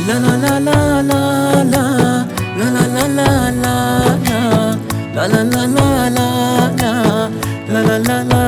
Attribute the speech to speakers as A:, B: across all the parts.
A: لا لا لا لا لا لا لا لا لا لا لا لا لا لا لا لا لا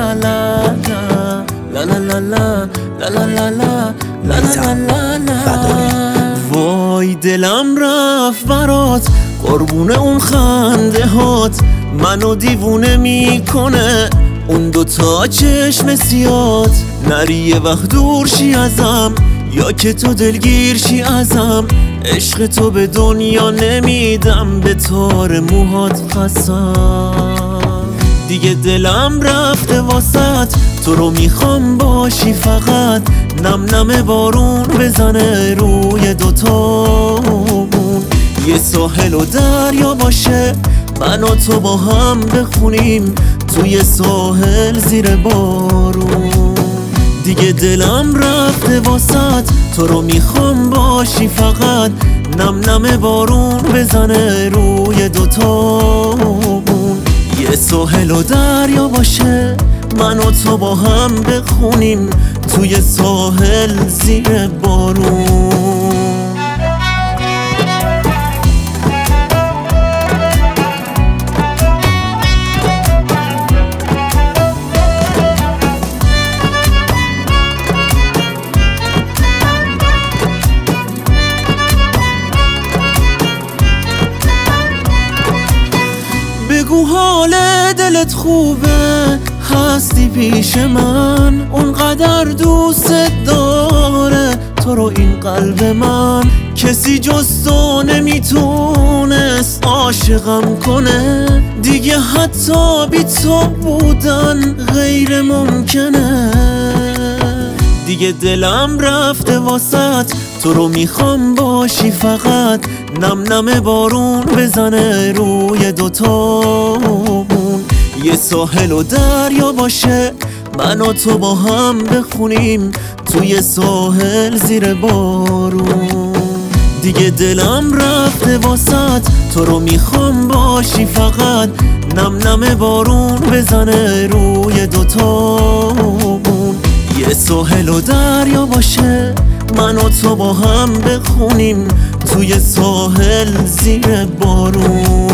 A: لا لا لا. وای دلم رفت برات قربون اون خنده هات، منو دیوونه میکنه اون دوتا چشم سیات. نری یه وقت دور شی ازم یا که تو دلگیر شی ازم، عشق تو به دنیا نمیدم به تار موهات قسم. دیگه دلم رفته واسط، تو رو میخوام باشی فقط، نم نم بارون بزنه روی دوتامون. یه ساحل و دریا باشه، من و تو با هم بخونیم توی ساحل زیر بارون. دیگه دلم رفته واسط، تو رو میخوام باشی فقط، نم نم بارون بزنه روی دوتامون. یه ساحل و دریا باشه، من و تو با هم بخونیم توی ساحل زیر بارون. بگو حال دلت خوبه، هستی پیش من، اونقدر دوست داره تو رو این قلب من. کسی جز تو نمیتونست عاشقم کنه، دیگه حتی بی تو بودن غیر ممکنه. دیگه دلم رفته واسط، تو رو میخوام باشی فقط، نم نم بارون بزنه روی دوتامون. یه ساحل و دریا باشه، من و تو با هم بخونیم توی ساحل زیر بارون. دیگه دلم رفته واسط، تو رو میخوام باشی فقط، نم نم بارون بزنه روی دوتامون. یه ساحل و دریا باشه، من و تو با هم بخونیم توی ساحل زیر بارون.